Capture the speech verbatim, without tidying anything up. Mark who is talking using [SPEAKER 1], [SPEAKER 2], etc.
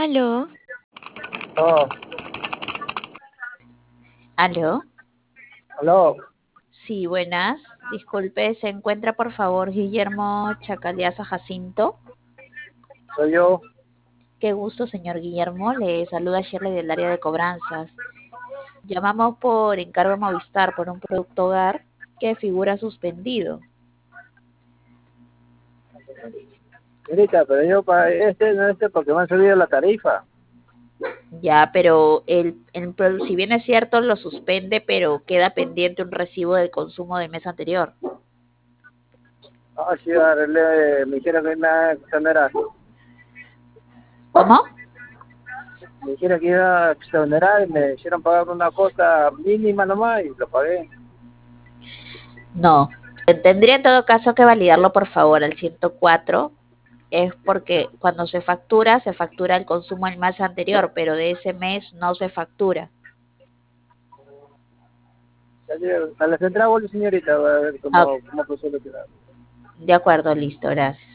[SPEAKER 1] Aló,
[SPEAKER 2] Oh,
[SPEAKER 1] aló.
[SPEAKER 2] aló,
[SPEAKER 1] Sí, buenas. Disculpe, ¿se encuentra por favor Guillermo Chacaliaza Jacinto?
[SPEAKER 2] soy yo.
[SPEAKER 1] Qué gusto, señor Guillermo. Le saluda Shirley del área de cobranzas. Llamamos por encargo a Movistar por un producto hogar que figura suspendido.
[SPEAKER 2] Señorita, pero yo para este, no este, porque me han subido la tarifa.
[SPEAKER 1] Ya, pero el, el produ- si bien es cierto, lo suspende, pero queda pendiente un recibo del consumo del mes anterior.
[SPEAKER 2] Ah, sí, arreglé, me dijeron que me iban a exonerar.
[SPEAKER 1] ¿Cómo?
[SPEAKER 2] Me dijeron que iba a exonerar y me hicieron pagar una cosa mínima nomás y lo pagué.
[SPEAKER 1] No. Tendría en todo caso que validarlo, por favor, al ciento cuatro. Es porque cuando se factura, se factura el consumo del mes anterior, pero de ese mes no se factura.
[SPEAKER 2] Ya llego. A la central, vuelvo, señorita, a ver
[SPEAKER 1] Ah,
[SPEAKER 2] cómo, cómo procede.
[SPEAKER 1] de acuerdo, listo, gracias.